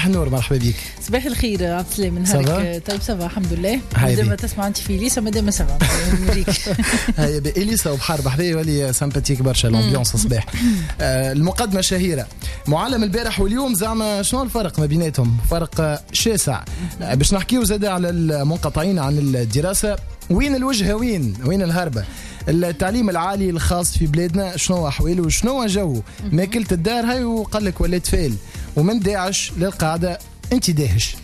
صباح النور، مرحبا بك. صباح الخير عبد السلام، نهارك طيب؟ صباح الحمد لله. مادام تسمع انت في اليسا مادام سبا هيا اليسا وبحر بحري يولي سامباتيك برشا الامبيونس صباح. المقدمه شهيره. معلم البارح واليوم زعما شنو الفرق ما بيناتهم؟ فرق شاسع. باش نحكيو زاد على المنقطعين عن الدراسه، وين الوجهه وين الهربه؟ التعليم العالي الخاص في بلادنا شنو احواله وشنو جوه؟ ماكلة الدار هاي وقال لك ولات فال، ومن داعش للقاعده انت داهش.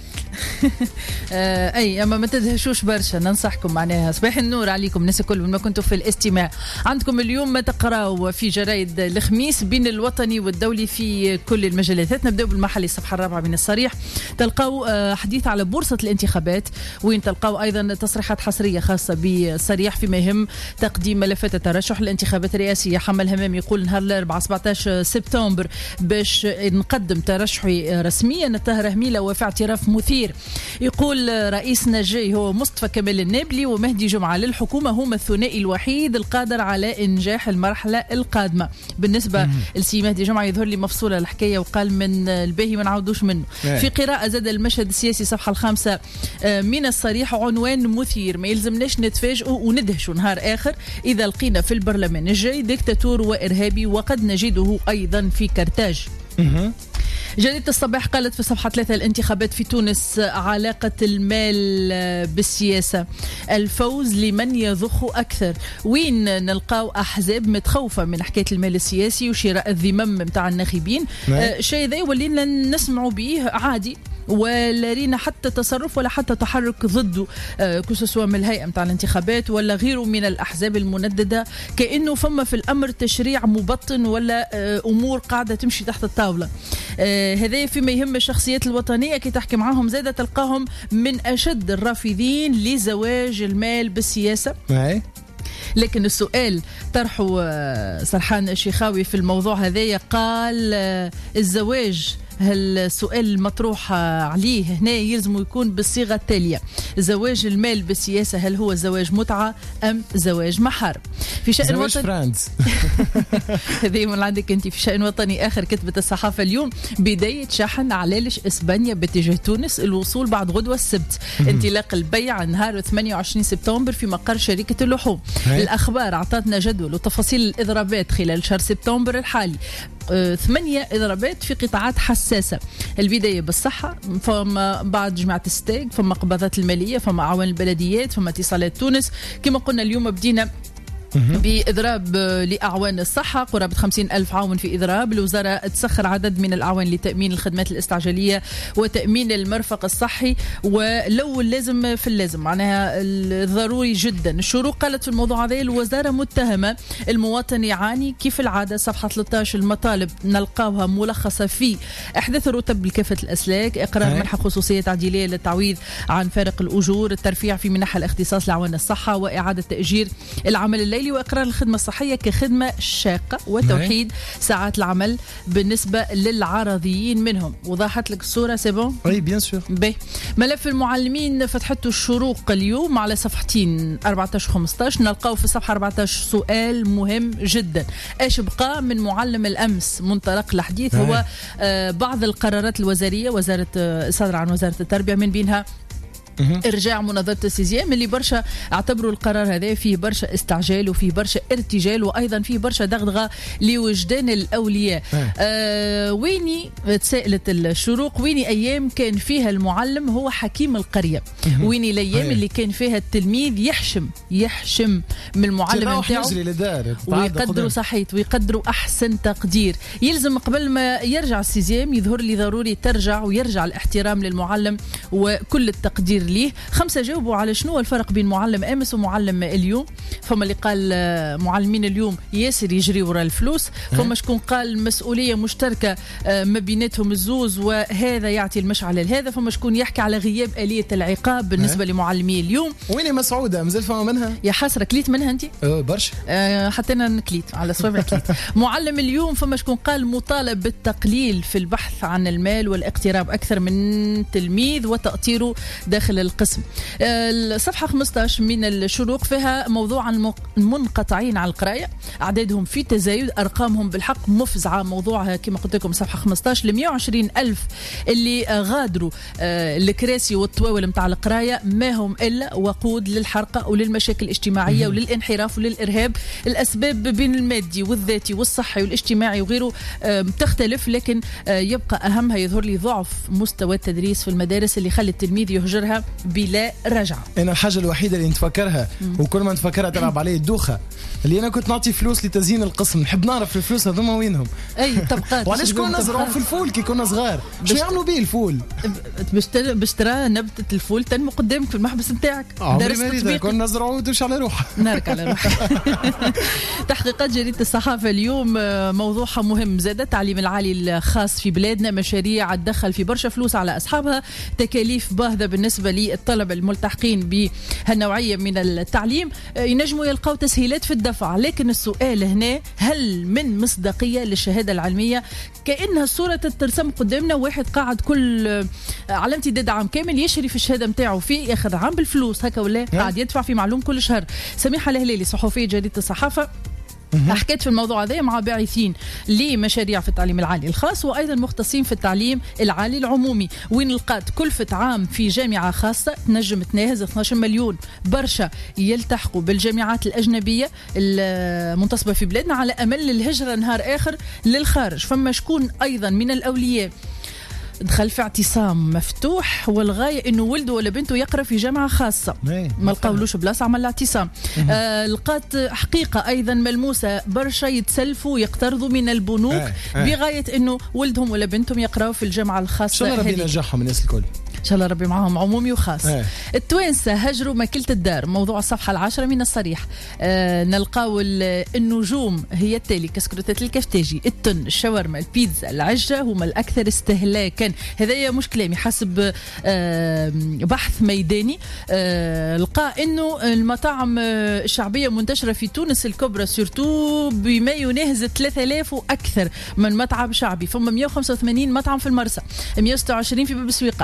اي اما ما تدهشوش برشا، ننصحكم معناها. صباح النور عليكم الناس الكل ما كنتوا في الاستماع. عندكم اليوم ما تقراوا في جرايد الخميس بين الوطني والدولي في كل المجالات. نبداو بالمحلي الصفحه الرابعه من الصريح، تلقاو حديث على بورصه الانتخابات، وين تلقاو ايضا تصريحات حصريه خاصه بالصريح فيما يهم تقديم ملفات الترشح للانتخابات الرئاسيه. حمل همام يقول نهار الاربعاء 17 سبتمبر باش نقدم ترشحي رسميا. الطاهر هميله وفي اعتراف مثير، يقول رئيسنا الجاي هو مصطفى كمال النابلي ومهدي جمعة للحكومة هما الثنائي الوحيد القادر على إنجاح المرحلة القادمة. بالنسبة لسي مهدي جمعة يظهر لي مفصولة الحكاية وقال من الباهي ما نعودوش منه. في قراءة زاد المشهد السياسي صفحة 5 من الصريح، عنوان مثير ما يلزمناش نتفاجئوا وندهشوا نهار آخر إذا لقينا في البرلمان الجاي ديكتاتور وإرهابي، وقد نجده أيضا في كرتاج. جريدة الصباح قالت في صفحة 3 الانتخابات في تونس علاقة المال بالسياسة، الفوز لمن يضخ أكثر. وين نلقاو أحزاب متخوفة من حكاية المال السياسي وشراء الذمم متاع الناخبين. شيء ذا ولينا نسمعوا به عادي، ولا رينا حتى تصرف ولا حتى تحرك ضده، كسوا من الهيئة متاع الانتخابات ولا غيره من الأحزاب المنددة، كأنه فما في الأمر تشريع مبطن ولا أمور قاعدة تمشي تحت الطاولة. هذا فيما يهم الشخصيات الوطنية، كي تحكي معاهم زادة تلقاهم من أشد الرافضين لزواج المال بالسياسة. لكن السؤال طرحه سرحان الشيخاوي في الموضوع هذايا، قال الزواج السؤال المطروح عليه هنا يلزم يكون بالصيغة التالية: زواج المال بالسياسة هل هو زواج متعة أم زواج محارم؟ في شأن وطني هذه من عندك أنت. في شأن وطني آخر كتبت الصحافة اليوم، بداية شحن علالش إسبانيا باتجاه تونس، الوصول بعد غدوة السبت، انطلاق البيع نهار 28 سبتمبر في مقر شركة اللحوم. الأخبار أعطتنا جدول وتفاصيل الإضرابات خلال شهر سبتمبر الحالي، 8 إضرابات في قطاعات حساسة. البداية بالصحة، فما بعد جماعة الستيك، فما قبضات المالية، فما أعوان البلديات، فما اتصالات تونس. كما قلنا اليوم بدينا بإضراب لأعوان الصحة، قرابة 50,000 عاون في إضراب. الوزارة تسخر عدد من الأعوان لتأمين الخدمات الاستعجالية وتأمين المرفق الصحي، ولو اللازم في اللازم، معناها الضروري جدا. الشروق قالت في الموضوع هذا الوزارة متهمة المواطن يعاني كيف العادة. صفحة 13 المطالب نلقاوها ملخصة في إحداث الرتب بكافة الأسلاك، إقرار منحة خصوصية تعديلية للتعويض عن فارق الأجور، الترفيع في منح الاختصاص لأعوان الصحة، وإعادة تأجير العمل الليلي، وإقرار الخدمة الصحية كخدمة شاقة، وتوحيد ساعات العمل بالنسبة للعرضيين منهم. وضحت لك الصورة سيبون؟ oui bien sûr. ملف المعلمين فتحته الشروق اليوم على صفحتين 14-15. نلقاو في الصفحة 14 سؤال مهم جدا: ايش بقى من معلم الأمس؟ منطلق الحديث هو بعض القرارات الوزارية، وزارة صدر عن وزارة التربية، من بينها ارجاع مناظرة السيزيام، اللي برشا اعتبروا القرار هذا فيه برشا استعجال وفيه برشا ارتجال، وايضا فيه برشا دغدغه لوجدان الاولياء. ويني تسائلت الشروق، ويني ايام كان فيها المعلم هو حكيم القريه؟ ويني الايام اللي كان فيها التلميذ يحشم من المعلم نتاعو ويقدروا صحيت ويقدروا احسن تقدير؟ يلزم قبل ما يرجع السيزيام يظهر لي ضروري ترجع ويرجع الاحترام للمعلم وكل التقدير ليه. 5 جاوبوا على شنو الفرق بين معلم امس ومعلم اليوم. فما اللي قال معلمين اليوم ياسر يجري وراء الفلوس، فما شكون قال مسؤوليه مشتركه ما بيناتهم الزوز وهذا يعطي المشعل لهذا، فما شكون يحكي على غياب اليه العقاب بالنسبه لمعلمي اليوم. وين مسعوده مازال فما منها؟ يا حسره كليت منها انت؟ برشا. حتى انا نكليت على صوابع كليت. معلم اليوم فما شكون قال مطالب بالتقليل في البحث عن المال والاقتراب اكثر من تلميذ وتأطيره داخل على القسم. الصفحة 15 من الشروق فيها موضوع عن المنقطعين على القراية، أعدادهم في تزايد، أرقامهم بالحق مفزعة. موضوعها كما قلت لكم صفحة 15 ل120 ألف اللي غادروا الكراسي والطواول متاع القراية، ما هم إلا وقود للحرقة وللمشاكل الاجتماعية وللانحراف وللإرهاب. الأسباب بين المادي والذاتي والصحي والاجتماعي وغيره تختلف، لكن يبقى أهمها يظهر لي ضعف مستوى التدريس في المدارس اللي خلى التلميذ يهجرها بلا رجعة. أنا الحاجة الوحيدة اللي نتفكرها وكل ما نتفكرها تلعب عليه الدوخة، اللي أنا كنت نعطي فلوس لتزيين القسم، نحب نعرف الفلوس هذوما وينهم. أي طبقات. وعلاش كنا نزرعوا في الفول كي كنا صغار؟ شو يعملوا به الفول؟ باش ترى نبتة الفول تنمو قدامك في المحبس نتاعك. درس تطبيق كنا نزرعوا ودوش على روحه. نارك على روحه. تحقيقات جريدة الصحافة اليوم موضوعها مهم زاد. التعليم العالي الخاص في بلادنا مشاريع تدخل في برشا فلوس على أصحابها، تكاليف باهظة بالنسبة للطلبة الملتحقين بهالنوعية من التعليم، ينجموا يلقوا تسهيلات في الدفع. لكن السؤال هنا، هل من مصداقية للشهادة العلمية؟ كأنها الصورة تترسم قدامنا واحد قاعد كل على امتداد عام كامل يشري في الشهادة متاعه في آخر عام بالفلوس هكا، ولا قاعد يدفع في معلوم كل شهر. سميحة الهلالي صحفية جريدة الصحافة حكيت في الموضوع هذا مع باعثين لمشاريع في التعليم العالي الخاص وأيضا مختصين في التعليم العالي العمومي، وين لقات كلفة عام في جامعة خاصة تنجم تناهز 12 مليون. برشا يلتحقوا بالجامعات الأجنبية المنتصبة في بلادنا على أمل الهجرة نهار آخر للخارج. فما شكون أيضا من الأولياء دخل في اعتصام مفتوح والغاية انه ولده ولا بنته يقرأ في جامعة خاصة، ما لقاولوش بلاصة عمل اعتصام. لقات حقيقة ايضا ملموسة، برشا يتسلفوا يقترضوا من البنوك بغاية انه ولدهم ولا بنتهم يقرأوا في الجامعة الخاصة. شو ربي ينجحهم الناس الكل إن شاء الله، ربي معهم عمومي وخاص. التوانسة هجروا ماكلة الدار، موضوع الصفحة 10 من الصريح. نلقاو النجوم هي التالي: كسكروتات الكفتاجي، التن، الشاورما، البيتزا، العجة هما الأكثر استهلاكا. هذا مش كلامي، حسب بحث ميداني لقى إنه المطاعم الشعبية منتشرة في تونس الكبرى سورتو بما يناهز 3000 وأكثر من مطعم شعبي. فما 185 مطعم في المرسى، 126 في باب سويقة،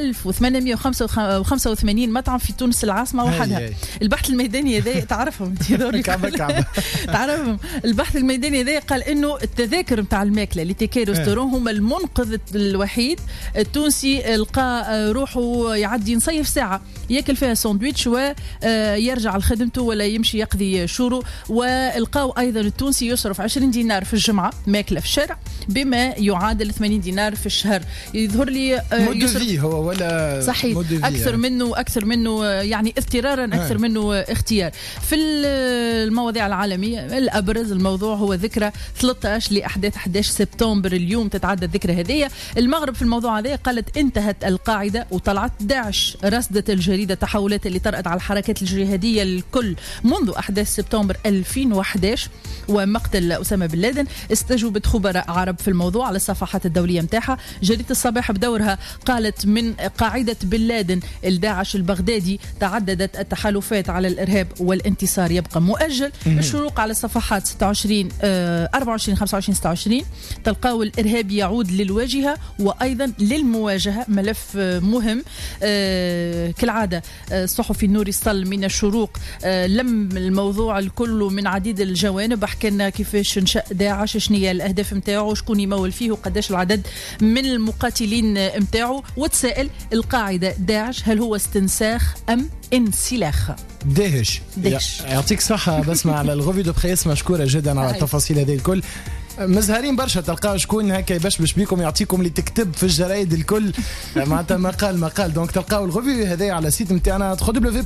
1885 مطعم في تونس العاصمة وحدها. البحث الميداني هذا تعرفهم تعرفهم. البحث الميداني هذا قال إنه التذاكر متاع الماكلة اللي تيكي ريستورون هما المنقذ الوحيد. التونسي لقى روحه يعدي نصيف ساعة ياكل فيها ساندويتش ويرجع لخدمته ولا يمشي يقضي شورو. ولقاو أيضا التونسي يصرف 20 دينار في الجمعة ماكلة في الشارع بما يعادل 80 دينار في الشهر. يظهر لي مدفي هو ولا صحيح أكثر منه يعني اضطرارا أكثر منه اختيار. في المواضيع العالمية الأبرز الموضوع هو ذكرى 13 لأحداث 11 سبتمبر. اليوم تتعدى الذكرى هذه. المغرب في الموضوع هذا قالت انتهت القاعدة وطلعت داعش. رصدت الجريدة التحولات اللي طرأت على الحركات الجهادية الكل منذ أحداث سبتمبر 2011 ومقتل أسامة بن لادن. استجوبت خبراء عرب في الموضوع على الصفحات الدولية متاعها. جريدة الصباح بدورها قالت من قاعدة بن لادن الداعش البغدادي تعددت التحالفات على الإرهاب والانتصار يبقى مؤجل. الشروق على الصفحات 26 24 25 26 تلقاو الإرهاب يعود للواجهة وأيضا للمواجهة، ملف مهم. كالعادة الصحفي نوري الصل من الشروق لم الموضوع الكل من عديد الجوانب، حكى لنا كيفاش نشأ داعش، شنية الأهداف متاعه، شكون يمول فيه وقداش العدد من المقاتلين متاعه. وتسائل القاعدة داعش هل هو استنساخ أم انسلاخ؟ دهش. يعطيك صحة بسمع على الغوفي دو بريس، مشكورة جدا على التفاصيل هذه الكل. مزهرين برشا، تلقاو شكون هكا يبشبش بيكم يعطيكم اللي تكتب في الجرايد الكل معناتها مقال دونك تلقاو الغوفي هذا على السيت نتاعنا www